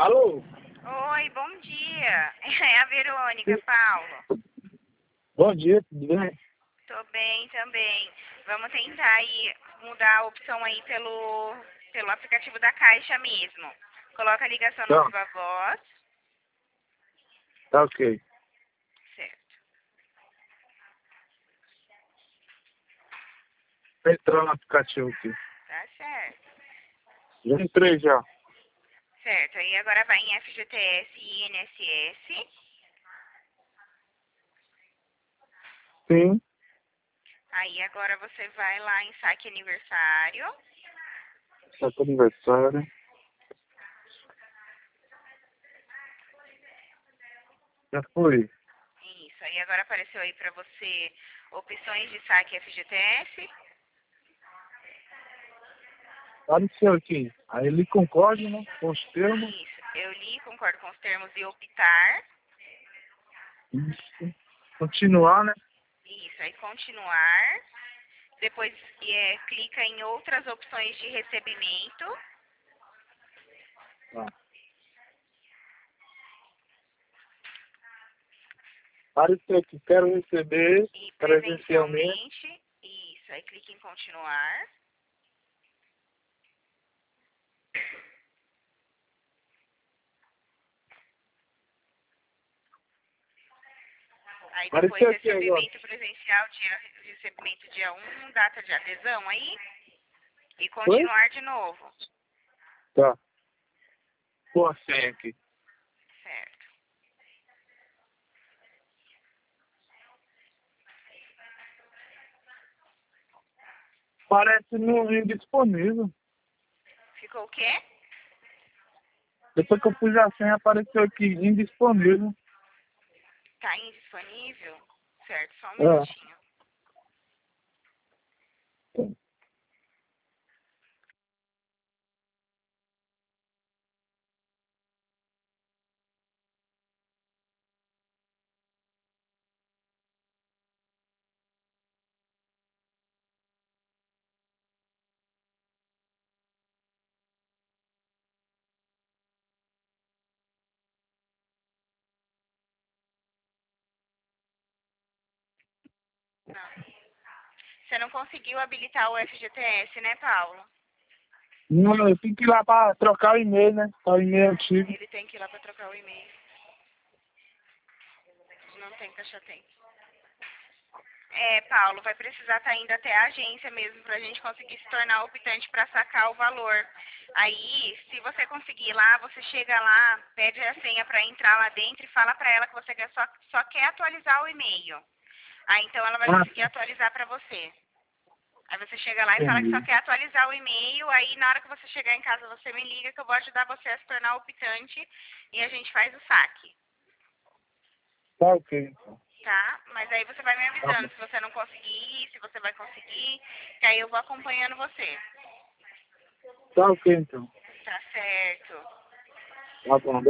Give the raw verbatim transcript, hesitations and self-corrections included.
Alô? Oi, bom dia. É a Verônica, Paulo. Bom dia, tudo bem? Tô bem também. Vamos tentar aí mudar a opção aí pelo, pelo aplicativo da Caixa mesmo. Coloca a ligação no Tá, Viva Voz. tá ok. Certo. Vou entrar no aplicativo aqui. Tá certo. Já entrei já. Certo. Aí agora vai em F G T S e I N S S. Sim, Aí agora você vai lá em saque aniversário. tá com aniversário. Já foi. Isso. Aí agora apareceu aí pra você opções de saque F G T S. Apareceu aqui. Aí ele concorda, né? Com os termos. Isso. Eu li, concordo com os termos e optar. Isso. Continuar, né? Isso, aí continuar. Depois é, clica em outras opções de recebimento. Tá. Apareceu aqui. Quero receber E presencialmente. presencialmente. Isso, aí clica em continuar. Aí depois Apareceu aqui agora. recebimento presencial, dia, recebimento dia um, data de adesão aí. E Foi? continuar de novo. Tá. Pô, a senha aqui. Certo. Parece no indisponível. Ficou o quê? Depois que eu pus a senha, apareceu aqui indisponível. Tá indisponível? Certo, só um É. minutinho. Não. Você não conseguiu habilitar o F G T S, né, Paulo? Não, eu tenho que ir lá pra trocar o e-mail, né? Tá o e-mail antigo. Ele tem que ir lá pra trocar o e-mail. Não tem caixa tem. É, Paulo, vai precisar estar indo até a agência mesmo pra gente conseguir se tornar optante para sacar o valor. Aí, se você conseguir ir lá, você chega lá, pede a senha para entrar lá dentro e fala para ela que você quer só, só quer atualizar o e-mail. Aí então ela vai Ah, conseguir atualizar para você. Aí você chega lá e fala que só entendi. quer atualizar o e-mail, aí na hora que você chegar em casa você me liga que eu vou ajudar você a se tornar optante e a gente faz o saque. Tá ok, então. Tá? Mas aí você vai me Tá bom. avisando se você não conseguir, se você vai conseguir, que aí eu vou acompanhando você. Tá ok, então. Tá certo. Tá bom.